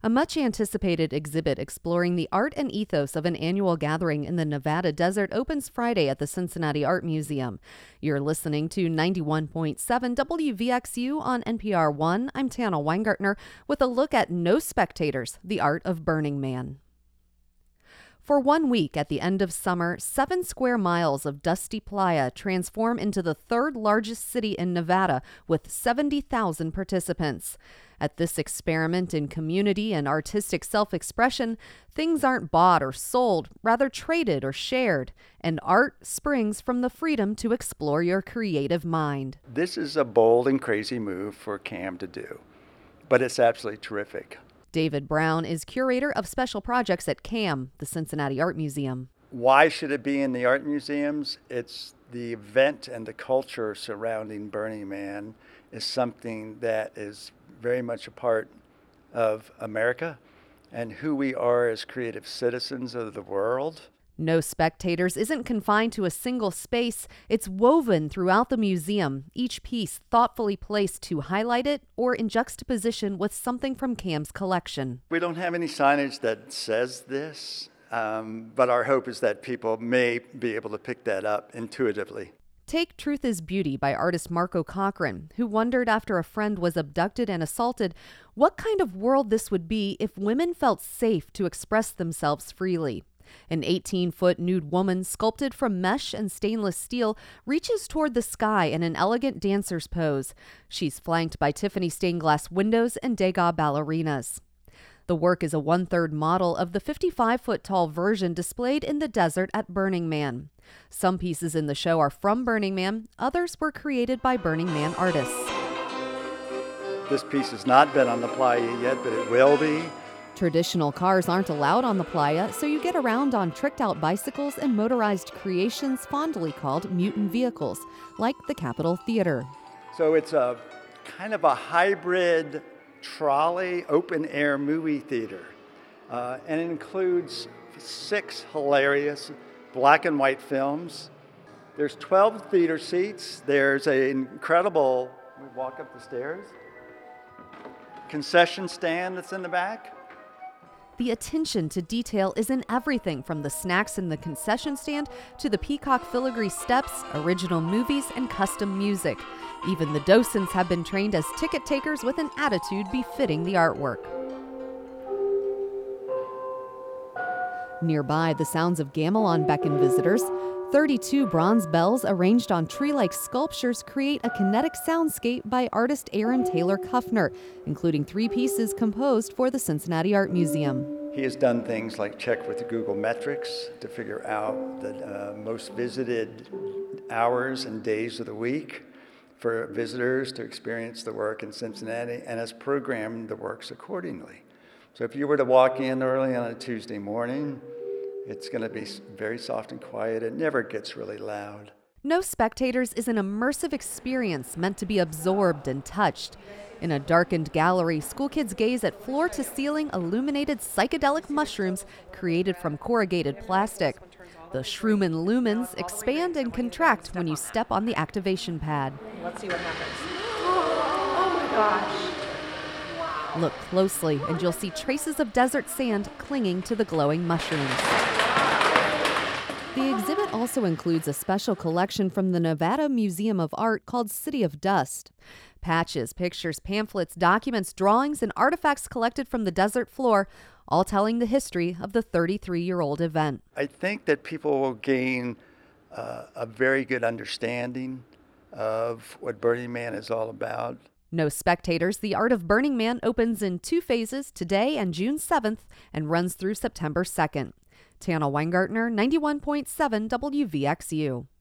A much-anticipated exhibit exploring the art and ethos of an annual gathering in the Nevada desert opens Friday at the Cincinnati Art Museum. You're listening to 91.7 WVXU on NPR One. I'm Tana Weingartner with a look at No Spectators, the Art of Burning Man. For 1 week at the end of summer, 7 square miles of dusty playa transform into the third largest city in Nevada with 70,000 participants. At this experiment in community and artistic self-expression, things aren't bought or sold, rather traded or shared, and art springs from the freedom to explore your creative mind. This is a bold and crazy move for CAM to do, but it's absolutely terrific. David Brown is curator of special projects at CAM, the Cincinnati Art Museum. Why should it be in the art museums? It's the event and the culture surrounding Burning Man is something that is very much a part of America and who we are as creative citizens of the world. No Spectators isn't confined to a single space. It's woven throughout the museum, each piece thoughtfully placed to highlight it or in juxtaposition with something from CAM's collection. We don't have any signage that says this, but our hope is that people may be able to pick that up intuitively. Take Truth is Beauty by artist Marco Cochran, who wondered after a friend was abducted and assaulted what kind of world this would be if women felt safe to express themselves freely. An 18-foot nude woman sculpted from mesh and stainless steel reaches toward the sky in an elegant dancer's pose. She's flanked by Tiffany stained glass windows and Degas ballerinas. The work is a 1/3 model of the 55-foot-tall version displayed in the desert at Burning Man. Some pieces in the show are from Burning Man, others were created by Burning Man artists. This piece has not been on the playa yet, but it will be. Traditional cars aren't allowed on the playa, so you get around on tricked-out bicycles and motorized creations fondly called mutant vehicles, like the Capitol Theater. So it's a kind of a hybrid trolley open-air movie theater, and it includes 6 hilarious black and white films. There's 12 theater seats. There's an incredible, we walk up the stairs, concession stand that's in the back. The attention to detail is in everything from the snacks in the concession stand to the peacock filigree steps, original movies, and custom music. Even the docents have been trained as ticket takers with an attitude befitting the artwork. Nearby, the sounds of gamelan beckon visitors. 32 bronze bells arranged on tree-like sculptures create a kinetic soundscape by artist Aaron Taylor Kuffner, including 3 pieces composed for the Cincinnati Art Museum. He has done things like check with the Google metrics to figure out the most visited hours and days of the week for visitors to experience the work in Cincinnati, and has programmed the works accordingly. So if you were to walk in early on a Tuesday morning, it's going to be very soft and quiet. It never gets really loud. No Spectators is an immersive experience meant to be absorbed and touched. In a darkened gallery, school kids gaze at floor-to-ceiling illuminated psychedelic mushrooms created from corrugated plastic. The Shroomin lumens expand and contract when you step on the activation pad. Let's see what happens. Oh my gosh. Look closely and you'll see traces of desert sand clinging to the glowing mushrooms. The exhibit also includes a special collection from the Nevada Museum of Art called City of Dust. Patches, pictures, pamphlets, documents, drawings, and artifacts collected from the desert floor, all telling the history of the 33-year-old event. I think that people will gain a very good understanding of what Burning Man is all about. No Spectators, The Art of Burning Man opens in 2 phases today and June 7th and runs through September 2nd. Tana Weingartner, 91.7 WVXU.